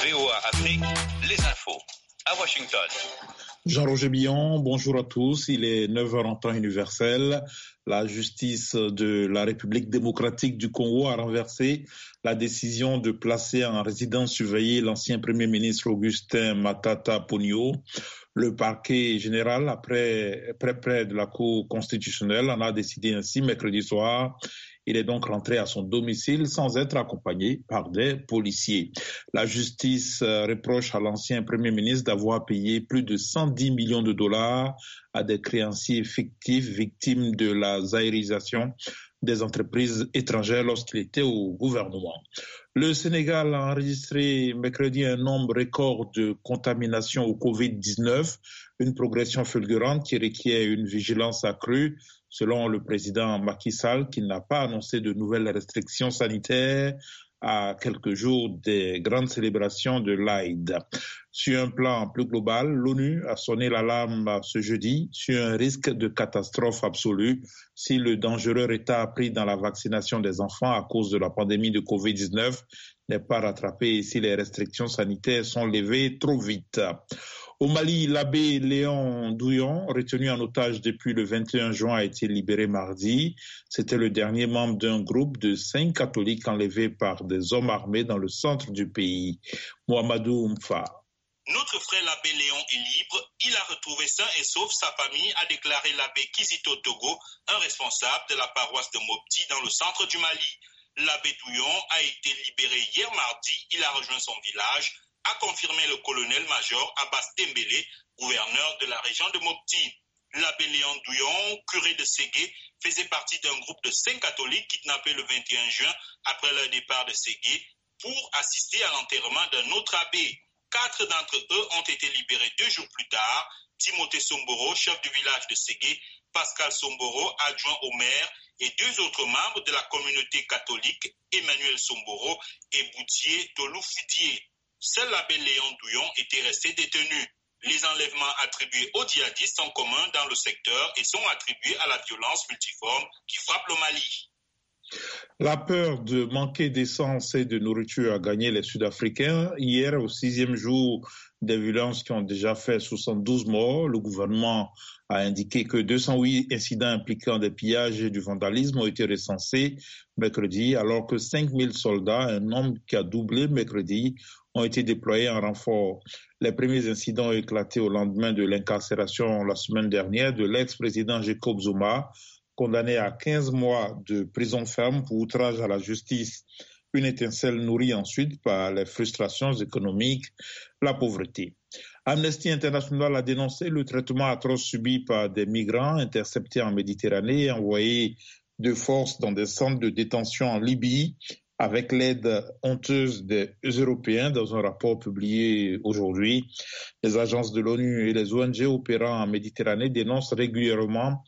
VOA Afrique, les infos à Washington. Jean-Roger Billon, bonjour à tous. Il est 9h en temps universel. La justice de la République démocratique du Congo a renversé la décision de placer en résidence surveillée l'ancien Premier ministre Augustin Matata Ponyo. Le parquet général, près de la Cour constitutionnelle, en a décidé ainsi mercredi soir. Il est donc rentré à son domicile sans être accompagné par des policiers. La justice reproche à l'ancien Premier ministre d'avoir payé plus de 110 millions de dollars à des créanciers fictifs victimes de la zaïrisation des entreprises étrangères lorsqu'il était au gouvernement. Le Sénégal a enregistré mercredi un nombre record de contaminations au Covid-19, une progression fulgurante qui requiert une vigilance accrue, selon le président Macky Sall, qui n'a pas annoncé de nouvelles restrictions sanitaires à quelques jours des grandes célébrations de l'Aïd. Sur un plan plus global, l'ONU a sonné l'alarme ce jeudi sur un risque de catastrophe absolue si le dangereux retard pris dans la vaccination des enfants à cause de la pandémie de Covid-19 n'est pas rattrapé et si les restrictions sanitaires sont levées trop vite. Au Mali, l'abbé Léon Douillon, retenu en otage depuis le 21 juin, a été libéré mardi. C'était le dernier membre d'un groupe de 5 catholiques enlevés par des hommes armés dans le centre du pays. Mohamedou Mfa. Notre frère l'abbé Léon est libre. Il a retrouvé sain et sauf sa famille, a déclaré l'abbé Kizito Togo, un responsable de la paroisse de Mopti dans le centre du Mali. L'abbé Douillon a été libéré hier mardi. Il a rejoint son village, a confirmé le colonel-major Abbas Dembélé, gouverneur de la région de Mopti. L'abbé Léon Douillon, curé de Ségué, faisait partie d'un groupe de 5 catholiques kidnappés le 21 juin après leur départ de Ségué pour assister à l'enterrement d'un autre abbé. 4 d'entre eux ont été libérés 2 jours plus tard. Timothée Somboro, chef du village de Ségué, Pascal Somboro, adjoint au maire, et 2 autres membres de la communauté catholique, Emmanuel Somboro et Boutier Tolou-Fidier. Seul l'abbé Léon Douillon était resté détenu. Les enlèvements attribués aux djihadistes sont communs dans le secteur et sont attribués à la violence multiforme qui frappe le Mali. La peur de manquer d'essence et de nourriture a gagné les Sud-Africains. Hier, au 6e jour des violences qui ont déjà fait 72 morts, le gouvernement a indiqué que 208 incidents impliquant des pillages et du vandalisme ont été recensés mercredi, alors que 5000 soldats, un nombre qui a doublé mercredi, ont été déployés en renfort. Les premiers incidents ont éclaté au lendemain de l'incarcération la semaine dernière de l'ex-président Jacob Zuma, condamné à 15 mois de prison ferme pour outrage à la justice. Une étincelle nourrie ensuite par les frustrations économiques, la pauvreté. Amnesty International a dénoncé le traitement atroce subi par des migrants interceptés en Méditerranée et envoyés de force dans des centres de détention en Libye, avec l'aide honteuse des Européens dans un rapport publié aujourd'hui. Les agences de l'ONU et les ONG opérant en Méditerranée dénoncent régulièrement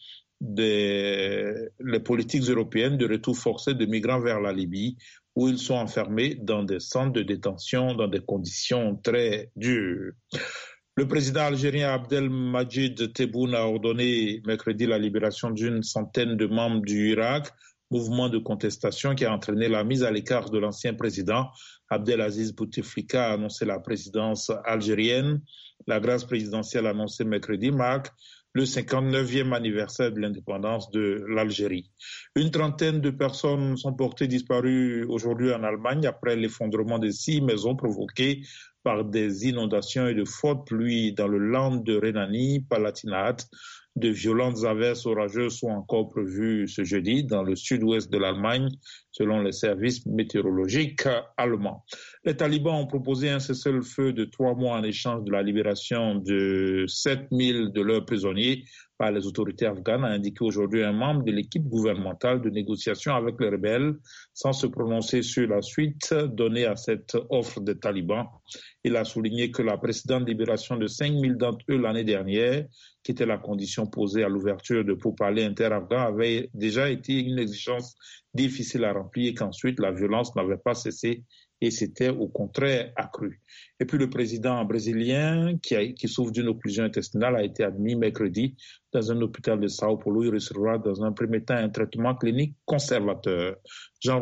les politiques européennes de retour forcé de migrants vers la Libye, où ils sont enfermés dans des centres de détention dans des conditions très dures. Le président algérien Abdelmadjid Tebboune a ordonné mercredi la libération d'une centaine de membres du Hirak, mouvement de contestation qui a entraîné la mise à l'écart de l'ancien président. Abdelaziz Bouteflika a annoncé la présidence algérienne. La grâce présidentielle annoncée mercredi marque le 59e anniversaire de l'indépendance de l'Algérie. Une trentaine de personnes sont portées disparues aujourd'hui en Allemagne après l'effondrement de 6 maisons provoquées par des inondations et de fortes pluies dans le land de Rhénanie-Palatinat. De violentes averses orageuses sont encore prévues ce jeudi dans le sud-ouest de l'Allemagne, selon les services météorologiques allemands. Les talibans ont proposé un cessez-le-feu de 3 mois en échange de la libération de 7000 de leurs prisonniers par les autorités afghanes, a indiqué aujourd'hui un membre de l'équipe gouvernementale de négociation avec les rebelles, sans se prononcer sur la suite donnée à cette offre des talibans. Il a souligné que la précédente libération de 5000 d'entre eux l'année dernière, qui était la condition posée à l'ouverture de pourparlers inter-afghans, avait déjà été une exigence difficile à remplir et qu'ensuite la violence n'avait pas cessé et s'était au contraire accrue. Et puis le président brésilien qui souffre d'une occlusion intestinale a été admis mercredi dans un hôpital de Sao Paulo. Il recevra dans un premier temps un traitement clinique conservateur. Jean